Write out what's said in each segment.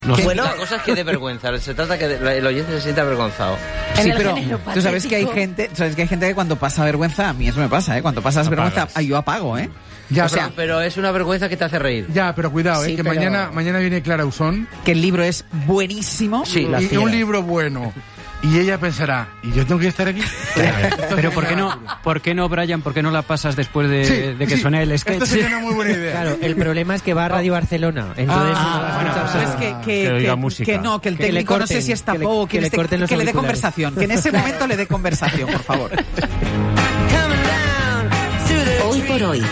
Bueno, la cosa es que dé vergüenza. Se trata que el oyente se sienta avergonzado. Sí, pero tú sabes que hay gente que cuando pasa vergüenza, a mí eso me pasa, cuando pasas vergüenza, yo apago, Ya, pero es una vergüenza que te hace reír. Ya, pero cuidado, Sí, que pero... mañana viene Clara Usón. Que el libro es buenísimo. Sí, y un libro bueno. Y ella pensará, ¿y yo tengo que estar aquí? Pero ¿por qué no, Brian? ¿Por qué no la pasas después de que suene el sketch? Esto sería una muy buena idea. Claro, el problema es que va a Radio Barcelona. Entonces, que el técnico no sé si está o que le dé conversación. Que en ese momento le dé conversación, por favor. Hoy por hoy.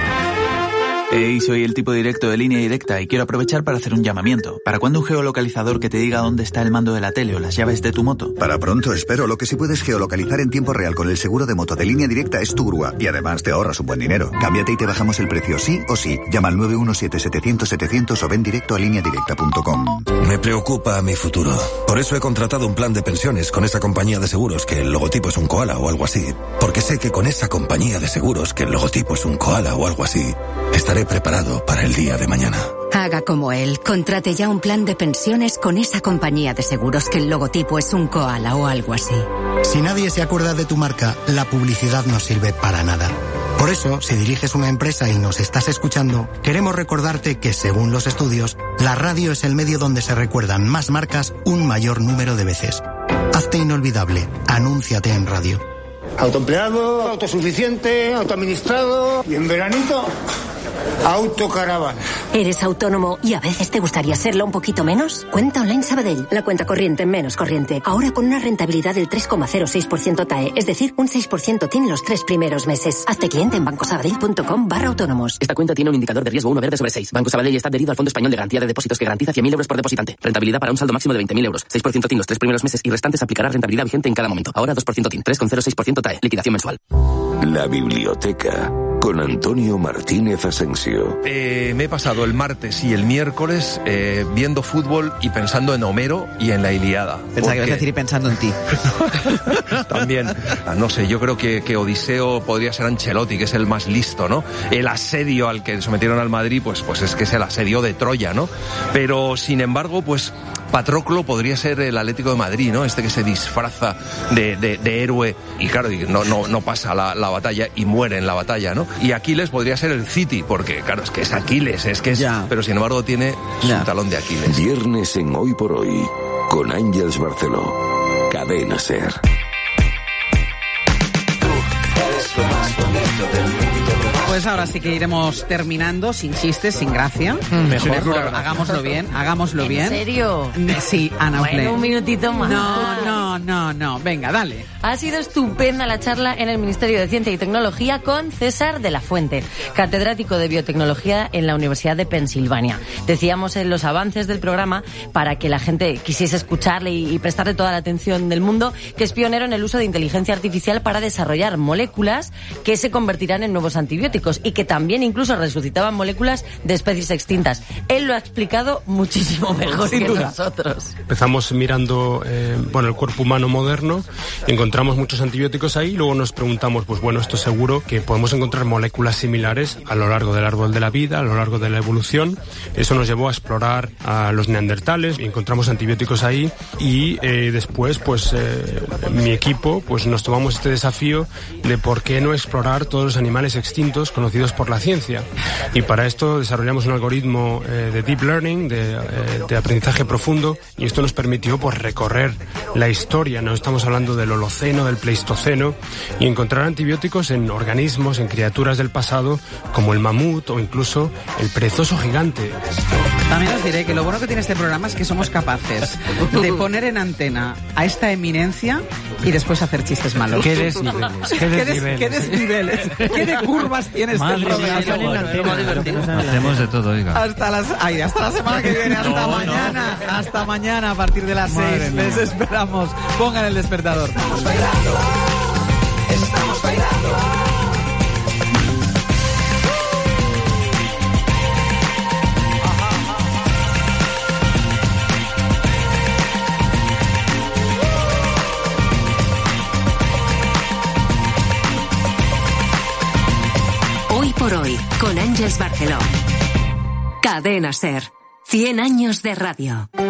Hey, soy el tipo directo de Línea Directa y quiero aprovechar para hacer un llamamiento. ¿Para cuándo un geolocalizador que te diga dónde está el mando de la tele o las llaves de tu moto? Para pronto, espero. Lo que sí puedes geolocalizar en tiempo real con el seguro de moto de Línea Directa es tu grúa. Y además te ahorras un buen dinero. Cámbiate y te bajamos el precio sí o sí. Llama al 917-700-700 o ven directo a lineadirecta.com. Me preocupa mi futuro. Por eso he contratado un plan de pensiones con esa compañía de seguros que el logotipo es un koala o algo así. Porque sé que con esa compañía de seguros que el logotipo es un koala o algo así, estaré preparado para el día de mañana. Haga como él. Contrate ya un plan de pensiones con esa compañía de seguros que el logotipo es un koala o algo así. Si nadie se acuerda de tu marca, la publicidad no sirve para nada. Por eso, si diriges una empresa y nos estás escuchando, queremos recordarte que, según los estudios, la radio es el medio donde se recuerdan más marcas un mayor número de veces. Hazte inolvidable. Anúnciate en radio. Autoempleado, autosuficiente, autoadministrado y en veranito, autocaravana. ¿Eres autónomo y a veces te gustaría serlo un poquito menos? Cuenta Online Sabadell, la cuenta corriente menos corriente. Ahora con una rentabilidad del 3,06% TAE, es decir, un 6% TIN los 3 primeros meses. Hazte cliente en bancosabadell.com/autónomos. Esta cuenta tiene un indicador de riesgo 1 verde sobre 6. Banco Sabadell está adherido al Fondo Español de Garantía de Depósitos que garantiza 100.000 euros por depositante. Rentabilidad para un saldo máximo de 20.000 euros. 6% TIN los 3 primeros meses y restantes aplicará rentabilidad vigente en cada momento. Ahora 2% TIN, 3,06% TAE. Liquidación mensual. La biblioteca con Antonio Martínez Asensio. Me he pasado el martes y el miércoles viendo fútbol y pensando en Homero y en la Ilíada. Pensaba que ibas a decir y pensando en ti. También, no sé, yo creo que Odiseo podría ser Ancelotti, que es el más listo, ¿no? El asedio al que sometieron al Madrid, pues es que es el asedio de Troya, ¿no? Pero, sin embargo, pues Patroclo podría ser el Atlético de Madrid, ¿no? Este que se disfraza de héroe y claro, no pasa la batalla y muere en la batalla, ¿no? Y Aquiles podría ser el City, porque claro, es que es Aquiles, pero sin embargo tiene su talón de Aquiles. Viernes en Hoy por Hoy, con Ángeles Barceló. Cadena SER. Pues ahora sí que iremos terminando, sin chistes, sin gracia. Mejor, hagámoslo bien. ¿En serio? Sí, Ana Opley. Bueno, un minutito más. No. Venga, dale. Ha sido estupenda la charla en el Ministerio de Ciencia y Tecnología con César de la Fuente, catedrático de biotecnología en la Universidad de Pensilvania. Decíamos en los avances del programa, para que la gente quisiese escucharle y prestarle toda la atención del mundo, que es pionero en el uso de inteligencia artificial para desarrollar moléculas que se convertirán en nuevos antibióticos y que también incluso resucitaban moléculas de especies extintas. Él lo ha explicado muchísimo mejor que nosotros. Empezamos mirando el cuerpo humano moderno, encontramos muchos antibióticos ahí y luego nos preguntamos, pues bueno, esto seguro que podemos encontrar moléculas similares a lo largo del árbol de la vida, a lo largo de la evolución. Eso nos llevó a explorar a los neandertales y encontramos antibióticos ahí y después mi equipo nos tomamos este desafío de por qué no explorar todos los animales extintos conocidos por la ciencia, y para esto desarrollamos un algoritmo de deep learning, de aprendizaje profundo, y esto nos permitió recorrer la historia. No estamos hablando del Holoceno, del Pleistoceno, y encontrar antibióticos en organismos, en criaturas del pasado como el mamut o incluso el perezoso gigante. También os diré que lo bueno que tiene este programa es que somos capaces de poner en antena a esta eminencia y después hacer chistes malos. ¿Qué desniveles? ¿Qué desniveles? ¿Qué de curvas tiene este programa? Hacemos de todo, oiga. Hasta la semana que viene, mañana. Hasta mañana a partir de las 6. Les esperamos. Pongan el despertador. Estamos bailando. Hoy por Hoy, con Ángeles Barceló. Cadena SER. 100 años de radio.